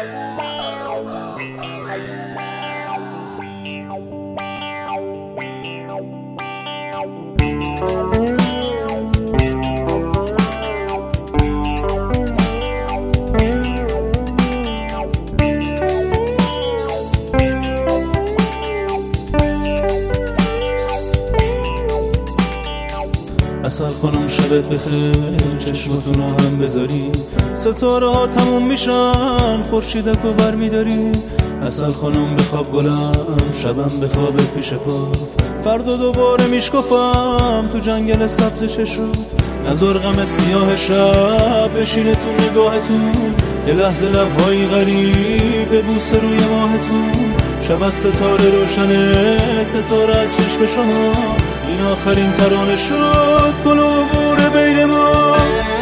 عسل خانم شبت بخیر، چشماتونو هم بذاری، ستاره ها تموم میشن، خورشیدکو بر میداری. عسل خانم بخواب گلم، شبم بخواب پیش پات، فردا دوباره میشکفم تو جنگل سبز چشات. نذار غم سیاه شب بشینه تو نگاهتون، یه لحظه لبهایی غریب ببوسه روی ماهتون. شب از ستاره روشنه، ستاره از چشم شما، این آخرین ترانه شد گل و عبور بین ما.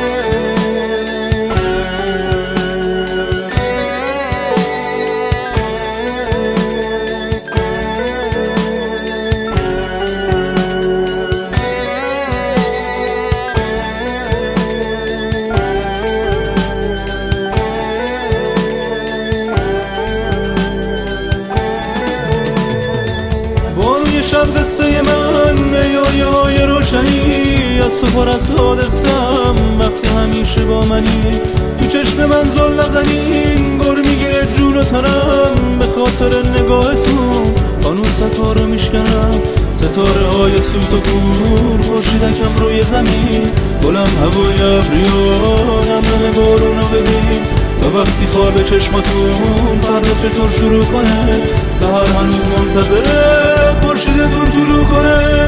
شب قصه من یای روشنی، از تو پر از حادثم وقتی همیشه با منی. تو چشم من زل نزنین، گر میگیره جون و تنم، به خاطر نگاهتون فانوسکا رو میشکنم. ستاره های سوت و کور، خورشیدکم روی زمین، گلم هوای ابریان، نم بارونو ببین. تا وقتی خواب چشماتون فردا چطور شروع کنه، سهر هنوز منتظره خورشیدتون طلوع کنه.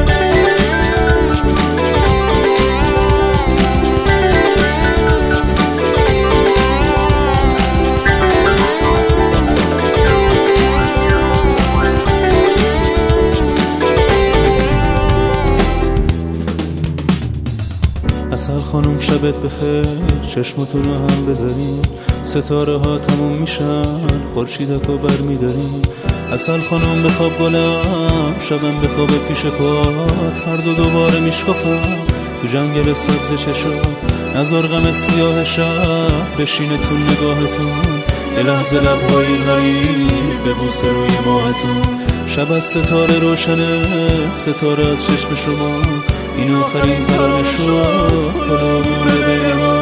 عسل خانم شبت بخیر، چشماتونو هم بذارین، ستاره ها تموم میشن، خورشیدکو بر میدارین. عسل خانم بخواب گلم، شبم بخواب پیش پات، فردا دوباره میشکفم تو جنگل سبز چشات. نذار غم سیاه شب بشینه تو نگاهتون، یه لحظه لبهایی غریب ببوسه روی ماهتون. شب از ستاره روشنه، ستاره از چشم شما، این آخرین ترانه شد گل و عبور بین ما.